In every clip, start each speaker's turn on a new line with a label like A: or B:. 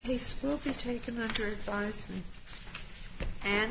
A: case will be taken under advisement. And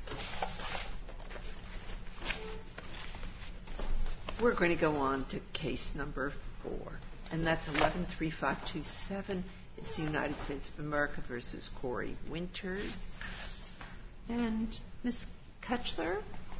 A: we're going to go on to case number 4, and that's 113527. It's the United States of America versus Corey Winters. And Ms. Kukler,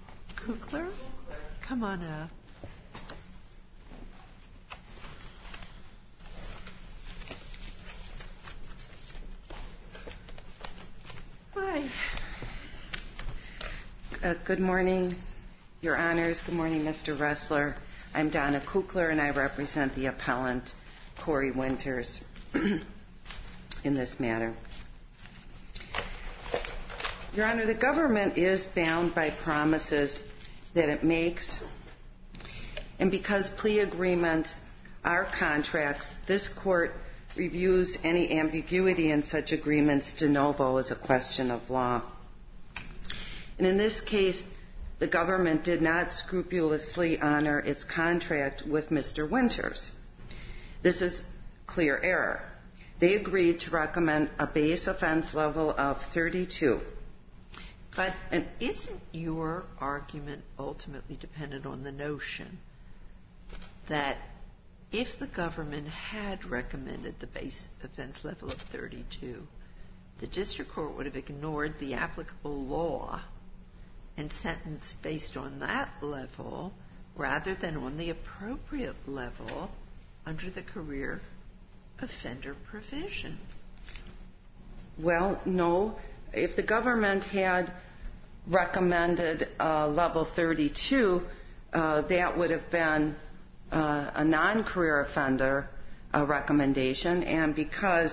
A: come on up. Hi.
B: Good morning, Your Honors. Good morning, Mr. Ressler. I'm Donna Kukler, and I represent the appellant, Corey Winters, in this matter. Your Honor, the government is bound by promises that it makes, and because plea agreements are contracts, this court reviews any ambiguity in such agreements de novo as a question of law. And in this case, the government did not scrupulously honor its contract with Mr. Winters. This is clear error. They agreed to recommend a base offense level of 32.
A: But isn't your argument ultimately dependent on the notion that if the government had recommended the base offense level of 32, the district court would have ignored the applicable law and sentenced based on that level rather than on the appropriate level under the career offender provision?
B: Well, no. If the government had recommended level 32, that would have been a non-career offender recommendation, and because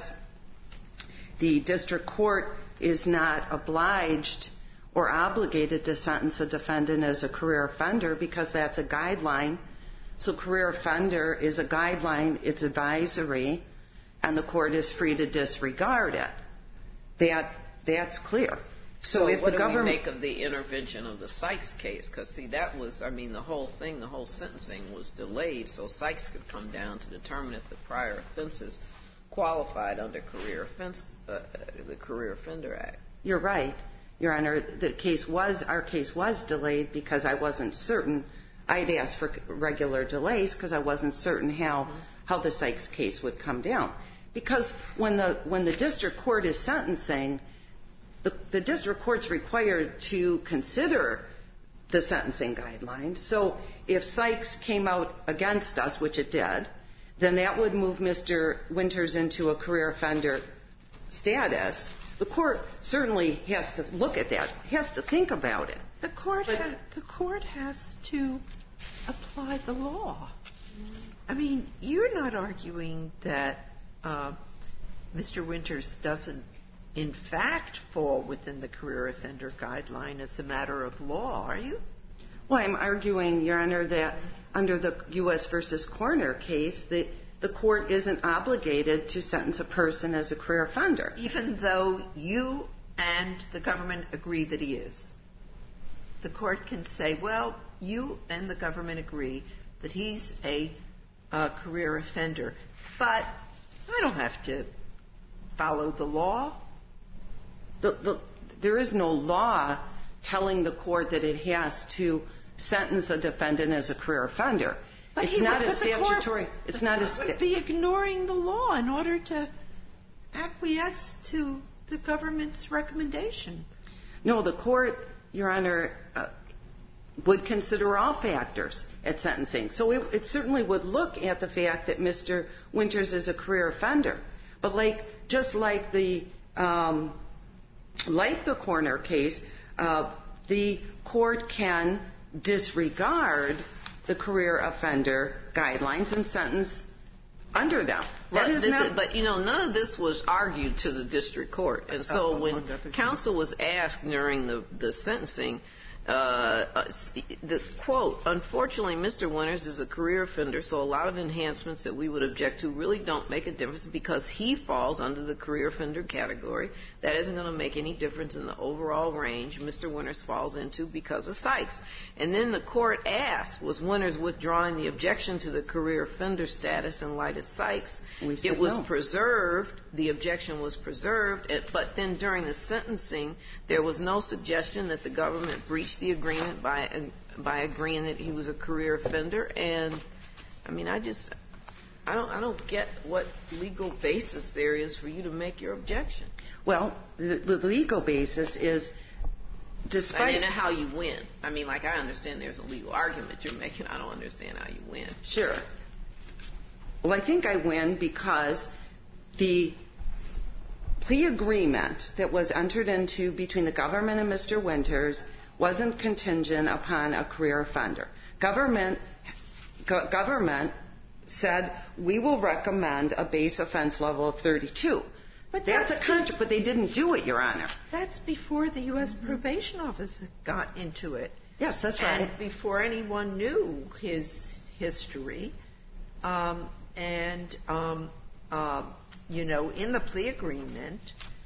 B: the district court is not obliged or obligated to sentence a defendant as a career offender because that's a guideline, so career offender is a guideline, it's advisory, and the court is free to disregard it. That's clear.
C: So if what do we make of the intervention of the Sykes case? Because, see, that was, the whole thing, the whole sentencing was delayed so Sykes could come down to determine if the prior offenses qualified under the Career Offender Act.
B: You're right, Your Honor. Our case was delayed because I wasn't certain. I'd asked for regular delays because I wasn't certain how the Sykes case would come down. Because when the district court is sentencing, the district court's required to consider the sentencing guidelines. So if Sykes came out against us, which it did, then that would move Mr. Winters into a career offender status. The court certainly has to look at that, has to think about it.
A: The court has to apply the law. You're not arguing that Mr. Winters doesn't in fact fall within the career offender guideline as a matter of law, are you?
B: Well, I'm arguing, Your Honor, that under the U.S. versus Corner case, that the court isn't obligated to sentence a person as a career offender.
A: Even though you and the government agree that he is. The court can say, well, you and the government agree that he's a career offender, but I don't have to follow the law.
B: There is no law telling the court that it has to sentence a defendant as a career offender.
A: But
B: it's not a statutory.
A: It's not a. Would be ignoring the law in order to acquiesce to the government's recommendation.
B: No, the court, Your Honor, would consider all factors at sentencing. So it certainly would look at the fact that Mr. Winters is a career offender. But just like the Corner case, the court can disregard the career offender guidelines and sentence under them.
C: But none of this was argued to the district court. And so when counsel was asked during the sentencing, the quote, unfortunately, Mr. Winters is a career offender, so a lot of enhancements that we would object to really don't make a difference because he falls under the career offender category. That isn't going to make any difference in the overall range Mr. Winters falls into because of Sykes. And then the court asked, was Winters withdrawing the objection to the career offender status in light of Sykes? It was preserved the objection was preserved, but then during the sentencing, there was no suggestion that the government breached the agreement by agreeing that he was a career offender. And I mean, I don't get what legal basis there is for you to make your objection.
B: Well, the legal basis is, despite...
C: And how you win. I mean, like, I understand there's a legal argument you're making. I don't understand how you win.
B: Sure. Well, I think I win because the plea agreement that was entered into between the government and Mr. Winters wasn't contingent upon a career offender. Government said, we will recommend a base offense level of 32. But that's a contract, but they didn't do it, Your Honor.
A: That's before the U.S. Probation Office got into it.
B: Yes, that's right.
A: And before anyone knew his history. You know, in the plea agreement,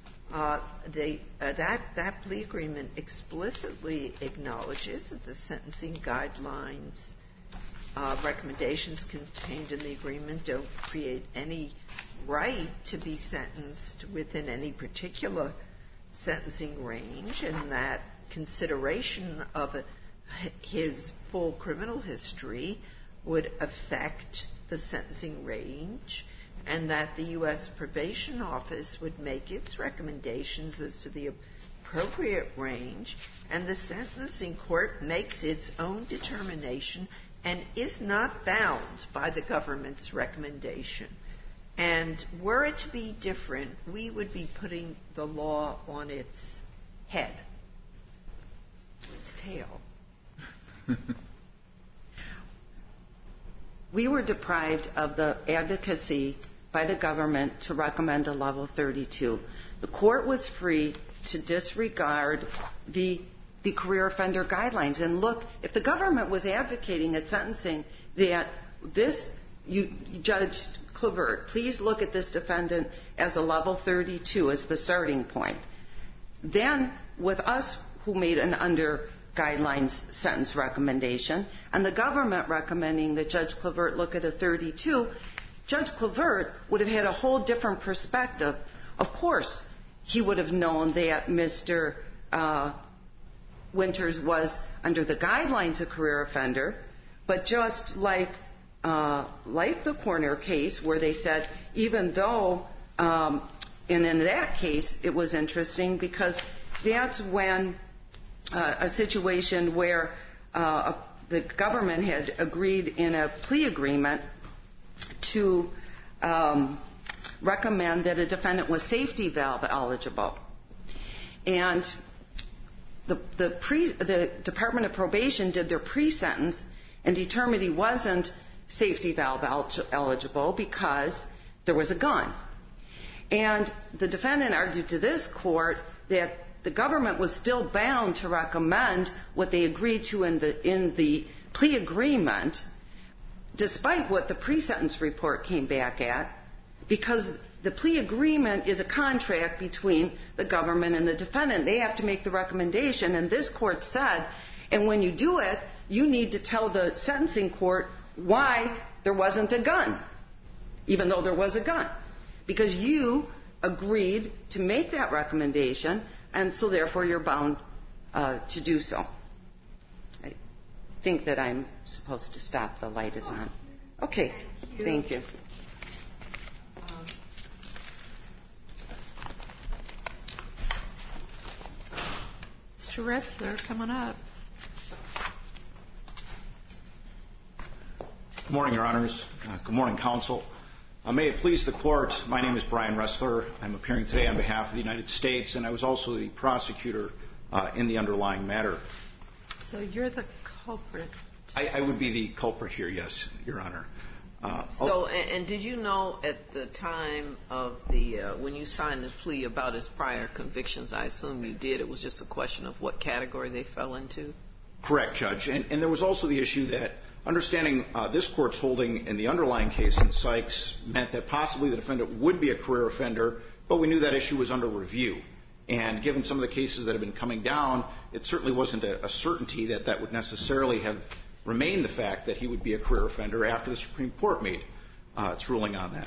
A: that plea agreement explicitly acknowledges that the sentencing guidelines recommendations contained in the agreement don't create any right to be sentenced within any particular sentencing range, and that consideration of his full criminal history would affect the sentencing range, and that the U.S. Probation Office would make its recommendations as to the appropriate range, and the sentencing court makes its own determination and is not bound by the government's recommendation. And were it to be different, we would be putting the law on its head, its tail.
B: We were deprived of the advocacy by the government to recommend a level 32. The court was free to disregard the career offender guidelines. And look, if the government was advocating at sentencing that Judge Clavert, please look at this defendant as a level 32 as the starting point, then with us who made an under guidelines sentence recommendation and the government recommending that Judge Clavert look at a 32, Judge Clavert would have had a whole different perspective. Of course, he would have known that Mr. Winters was under the guidelines a career offender, but just like the Corner case where they said, even though, and in that case it was interesting because that's when a situation where the government had agreed in a plea agreement to recommend that a defendant was safety valve eligible. And the Department of Probation did their pre-sentence and determined he wasn't safety valve eligible because there was a gun. And the defendant argued to this court that the government was still bound to recommend what they agreed to in the plea agreement, despite what the pre-sentence report came back at, because the plea agreement is a contract between the government and the defendant. They have to make the recommendation, and this court said, and when you do it, you need to tell the sentencing court why there wasn't a gun, even though there was a gun, because you agreed to make that recommendation, and so therefore you're bound to do so. I think that I'm supposed to stop. The light is on. Okay, thank you.
A: Mr. Ressler, come on up.
D: Good morning, Your Honors. Good morning, Counsel. May it please the Court, my name is Brian Ressler. I'm appearing today on behalf of the United States, and I was also the prosecutor in the underlying matter.
A: So you're the culprit.
D: I would be the culprit here, yes, Your Honor.
C: And did you know at the time of when you signed the plea about his prior convictions? I assume you did. It was just a question of what category they fell into? Correct,
D: Judge. And there was also the issue that understanding this Court's holding in the underlying case in Sykes meant that possibly the defendant would be a career offender, but we knew that issue was under review. And given some of the cases that have been coming down, it certainly wasn't a certainty that that would necessarily have remained the fact that he would be a career offender after the Supreme Court made its ruling on that.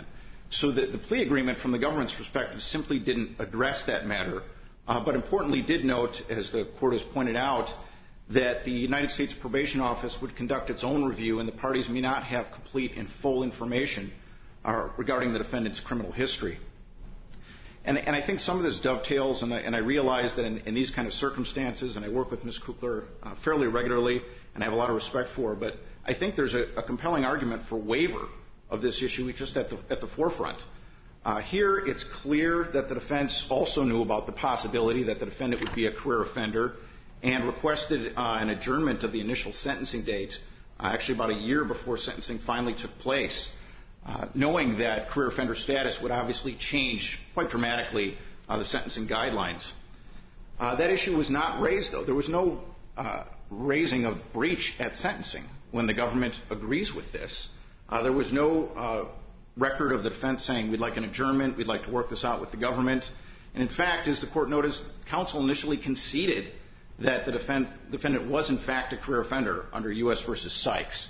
D: So the plea agreement, from the government's perspective, simply didn't address that matter, but importantly did note, as the Court has pointed out, that the United States Probation Office would conduct its own review and the parties may not have complete and full information regarding the defendant's criminal history. And I think some of this dovetails, and I realize that in these kind of circumstances, and I work with Ms. Kukler fairly regularly, and I have a lot of respect for her, but I think there's a compelling argument for waiver of this issue just at the forefront. Here, it's clear that the defense also knew about the possibility that the defendant would be a career offender and requested an adjournment of the initial sentencing date, actually about a year before sentencing finally took place, knowing that career offender status would obviously change quite dramatically the sentencing guidelines. That issue was not raised, though. There was no raising of breach at sentencing when the government agrees with this. There was no record of the defense saying, we'd like an adjournment, we'd like to work this out with the government. And in fact, as the Court noticed, counsel initially conceded that the defendant was in fact a career offender under U.S. v. Sykes,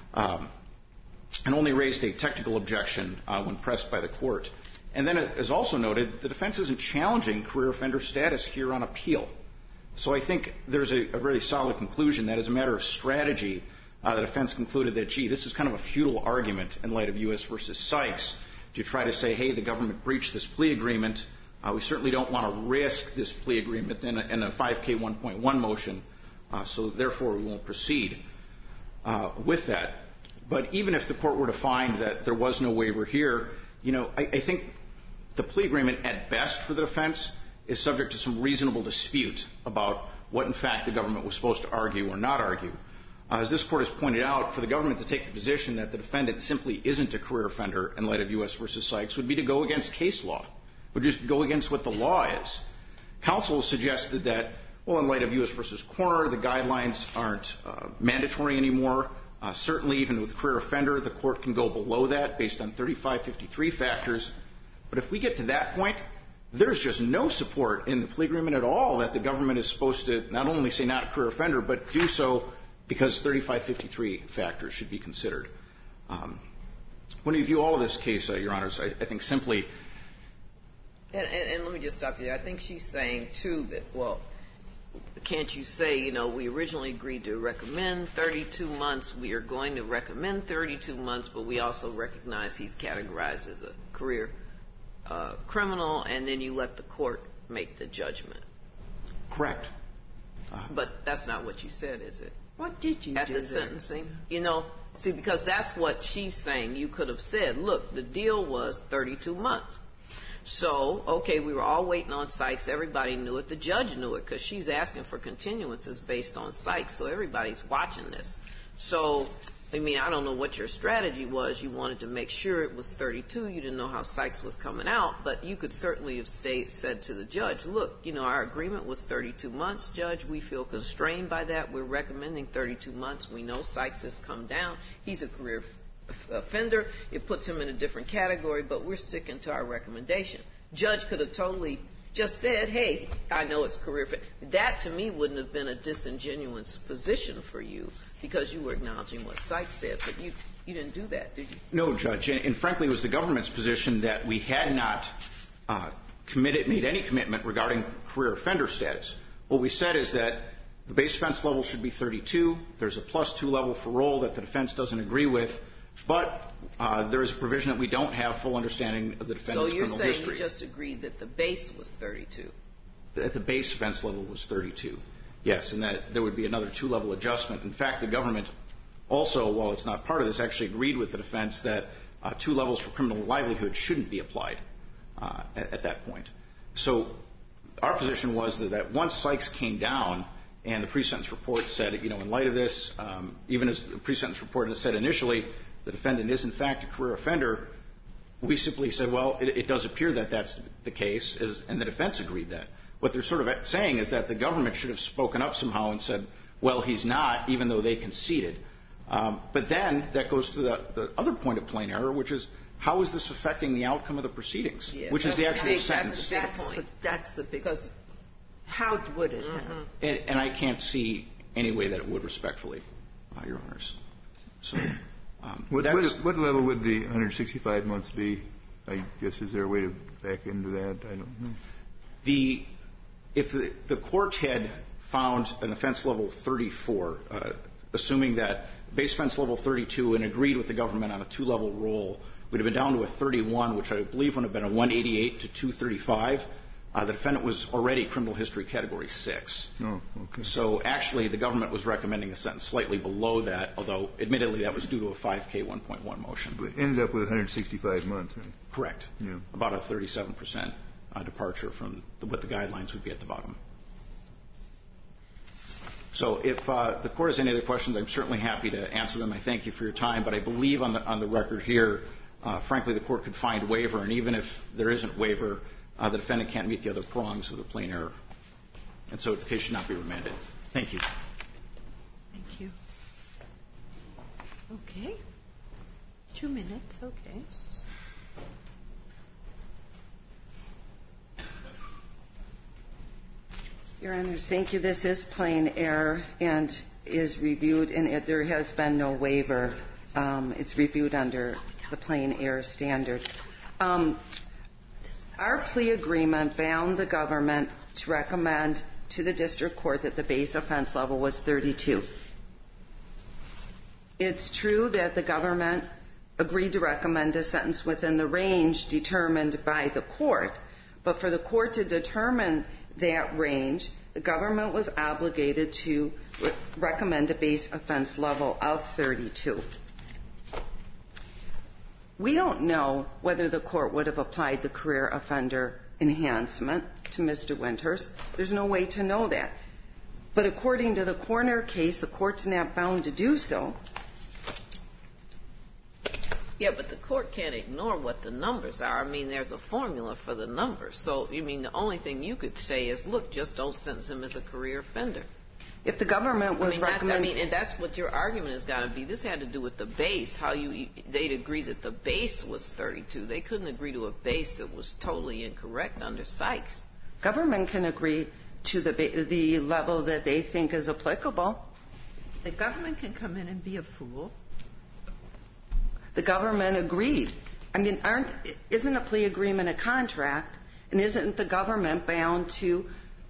D: and only raised a technical objection when pressed by the Court. And then, as also noted, the defense isn't challenging career offender status here on appeal. So I think there's a very solid conclusion that as a matter of strategy, the defense concluded that, gee, this is kind of a futile argument in light of U.S. v. Sykes to try to say, hey, the government breached this plea agreement. We certainly don't want to risk this plea agreement in a 5K 1.1 motion, so therefore we won't proceed with that. But even if the Court were to find that there was no waiver here, I think the plea agreement at best for the defense is subject to some reasonable dispute about what, in fact, the government was supposed to argue or not argue. As this Court has pointed out, for the government to take the position that the defendant simply isn't a career offender in light of U.S. v. Sykes would be to go against case law, would just go against what the law is. Counsel suggested that, well, in light of U.S. v. Corner, the guidelines aren't mandatory anymore. Certainly, even with career offender, the Court can go below that based on 3553 factors. But if we get to that point, there's just no support in the plea agreement at all that the government is supposed to not only say not a career offender, but do so because 3553 factors should be considered. When you view all of this case, Your Honors, I think simply...
C: And let me just stop you there. I think she's saying, too, that, well, can't you say, we originally agreed to recommend 32 months. We are going to recommend 32 months, but we also recognize he's categorized as a career criminal, and then you let the Court make the judgment.
D: Correct.
C: But that's not what you said, is it?
A: What did you do
C: at the sentencing? See, because that's what she's saying. You could have said, look, the deal was 32 months. So, okay, we were all waiting on Sykes. Everybody knew it. The judge knew it because she's asking for continuances based on Sykes, so everybody's watching this. So, I don't know what your strategy was. You wanted to make sure it was 32. You didn't know how Sykes was coming out, but you could certainly have said to the judge, look, our agreement was 32 months, Judge. We feel constrained by that. We're recommending 32 months. We know Sykes has come down. He's a career offender. It puts him in a different category, but we're sticking to our recommendation. Judge could have totally just said, hey, I know it's career offender. That, to me, wouldn't have been a disingenuous position for you because you were acknowledging what Sykes said, but you didn't do that, did you? No, Judge.
D: And frankly, it was the government's position that we had not made any commitment regarding career offender status. What we said is that the base offense level should be 32. There's a +2 level for roll that the defense doesn't agree with. But there is a provision that we don't have full understanding of the defendant's criminal history. So you're saying you just agreed that the base was 32? That the base offense level was 32, yes, and that there would be another 2-level adjustment. In fact, the government also, while it's not part of this, actually agreed with the defense that 2 levels for criminal livelihood shouldn't be applied at that point. So our position was that once Sykes came down and the pre-sentence report said, in light of this, even as the pre-sentence report had said initially, the defendant is, in fact, a career offender, we simply said, well, it does appear that that's the case, and the defense agreed that. What they're sort of saying is that the government should have spoken up somehow and said, well, he's not, even though they conceded. But then that goes to the other point of plain error, which is, how is this affecting the outcome of the proceedings, which is the actual sentence?
A: That's the big point. How would it have?
D: And I can't see any way that it would, respectfully, Your Honors. So... What
E: level would the 165 months be I guess, is there a way to back into that? I don't know.
D: If the court had found an offense level 34, assuming that base offense level 32 and agreed with the government on a 2-level roll, we'd have been down to a 31, which I believe would have been a 188 to 235. The defendant was already criminal history category 6.
E: Oh, okay.
D: So actually the government was recommending a sentence slightly below that, although admittedly that was due to a 5K 1.1 motion.
E: But ended up with 165 months, right?
D: Correct.
E: Yeah.
D: About a 37% departure from what the guidelines would be at the bottom. So if the court has any other questions, I'm certainly happy to answer them. I thank you for your time, but I believe on the record here, frankly, the court could find waiver, and even if there isn't waiver, the defendant can't meet the other prongs of the plain error. And so the case should not be remanded. Thank you.
A: Thank you. Okay. 2 minutes, okay.
B: Your Honors, thank you. This is plain error and is reviewed, and there has been no waiver. It's reviewed under the plain error standard. Our plea agreement bound the government to recommend to the district court that the base offense level was 32. It's true that the government agreed to recommend a sentence within the range determined by the court, but for the court to determine that range, the government was obligated to recommend a base offense level of 32. We don't know whether the court would have applied the career offender enhancement to Mr. Winters. There's no way to know that. But according to the Corner case, the court's not bound to do so.
C: Yeah, but the court can't ignore what the numbers are. I mean, there's a formula for the numbers. So, you mean the only thing you could say is, look, just don't sentence him as a career offender.
B: If the government was recommending...
C: and that's what your argument has got to be. This had to do with the base, they'd agree that the base was 32. They couldn't agree to a base that was totally incorrect under Sykes.
B: Government can agree to the level that they think is applicable.
A: The government can come in and be a fool.
B: The government agreed. I mean, isn't a plea agreement a contract, and isn't the government bound to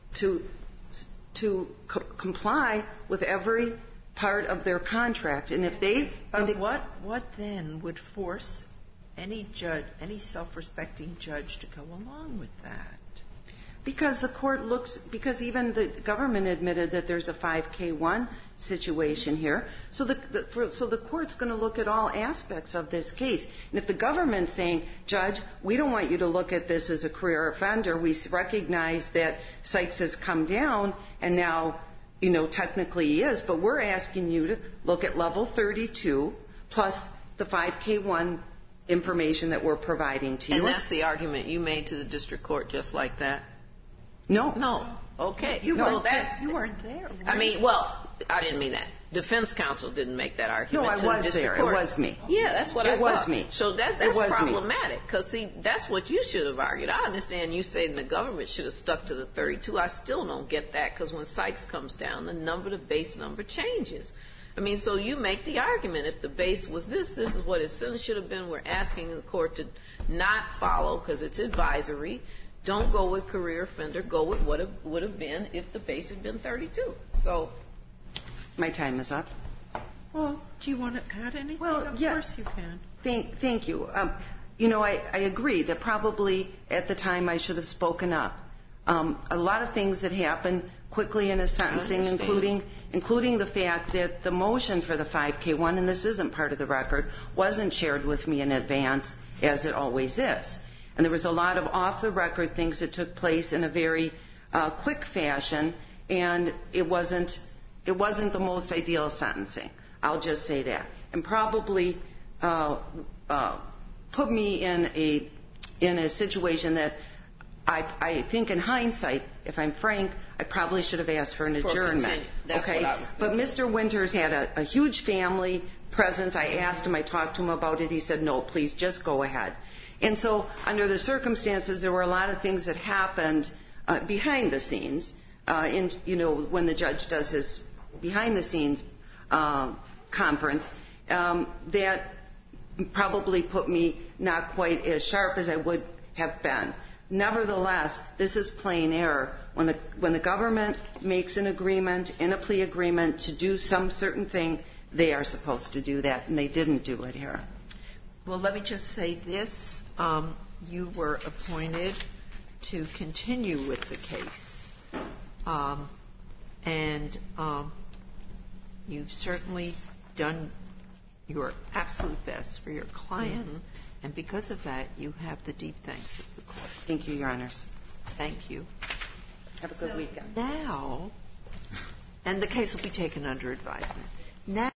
B: comply with every part of their contract? And if they...
A: What then would force any judge, any self-respecting judge to go along with that?
B: Because because even the government admitted that there's a 5K1 situation here. So the court's going to look at all aspects of this case. And if the government's saying, Judge, we don't want you to look at this as a career offender. We recognize that Sykes has come down and now, technically he is, but we're asking you to look at level 32 plus the 5K1 information that we're providing to you.
C: And that's the argument you made to the district court just like that?
B: No.
C: Okay.
A: You weren't there.
C: I mean, well, I didn't mean that. Defense counsel didn't make that argument.
B: No, I was there. Court. It was me.
C: Yeah, that's what I thought.
B: It was me.
C: So that's problematic because, see, that's what you should have argued. I understand you saying the government should have stuck to the 32. I still don't get that because when Sykes comes down, the base number changes. I mean, so you make the argument. If the base was this is what his sentence should have been. We're asking the court to not follow because it's advisory. Don't go with career offender. Go with what it would have been if the base had been 32. So,
B: my time is up.
A: Well, do you want to add anything?
B: Well,
A: of course you can.
B: Thank you. I agree that probably at the time I should have spoken up. A lot of things that happened quickly in a sentencing, including the fact that the motion for the 5K1, and this isn't part of the record, wasn't shared with me in advance, as it always is. And there was a lot of off-the-record things that took place in a very quick fashion, and it wasn't the most ideal sentencing. I'll just say that, and probably put me in a situation that I think, in hindsight, if I'm frank, I probably should have asked for an adjournment.
C: That's what I was thinking.
B: But Mr. Winters had a huge family presence. I asked him. I talked to him about it. He said, "No, please, just go ahead." And so, under the circumstances, there were a lot of things that happened behind the scenes. When the judge does his behind-the-scenes conference, that probably put me not quite as sharp as I would have been. Nevertheless, this is plain error. When the government makes an agreement, in a plea agreement, to do some certain thing, they are supposed to do that, and they didn't do it here.
A: Well, let me just say this. You were appointed to continue with the case. And you've certainly done your absolute best for your client. Mm-hmm. And because of that, you have the deep thanks of the court.
B: Thank you, Your Honors.
A: Thank you.
B: Have a good weekend.
A: Now, and the case will be taken under advisement. Now.